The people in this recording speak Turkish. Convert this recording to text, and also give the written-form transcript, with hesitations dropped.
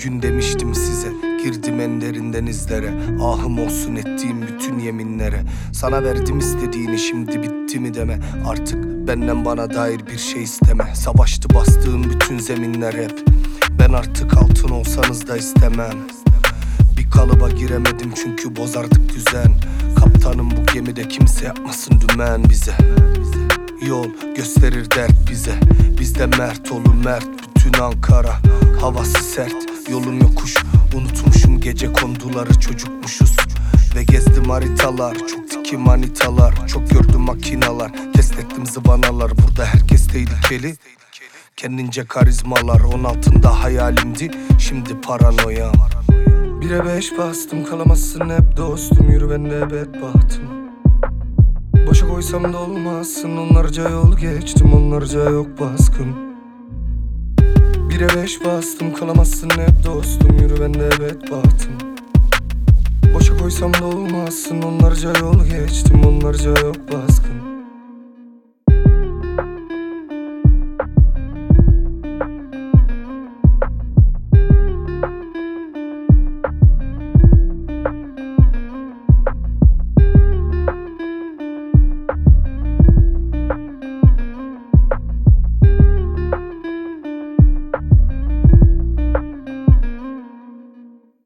gün demiştim size, girdim en derin denizlere. Ahım olsun ettiğim bütün yeminlere. Sana verdim istediğini, şimdi bitti mi deme. Artık benden bana dair bir şey isteme. Savaştı bastığım bütün zeminler hep. Ben artık altın olsanız da istemem. Bir kalıba giremedim çünkü bozardık düzen. Kaptanım bu gemide, kimse yapmasın dümen bize. Yol gösterir dert bize. Bizde mert olun mert, bütün Ankara. Havası sert, yolun yokuş. Unutmuşum gece konduları, çocukmuşuz. Ve gezdim haritalar, çok diki manitalar. Çok gördüm makinalar, test ettim zıvanalar. Burada herkes tehlikeli, kendince karizmalar. 16'ında hayalimdi, şimdi paranoya. 1'e 5 bastım, kalamazsın hep dostum. Yürü ben de bedbahtım. Boşa koysam da olmazsın. Onlarca yol geçtim, onlarca yok baskın. 1'e 5 bastım, kalamazsın hep dostum. Yürü ben de bedbahtım. Boşa koysam da olmazsın. Onlarca yol geçtim, onlarca yok baskın.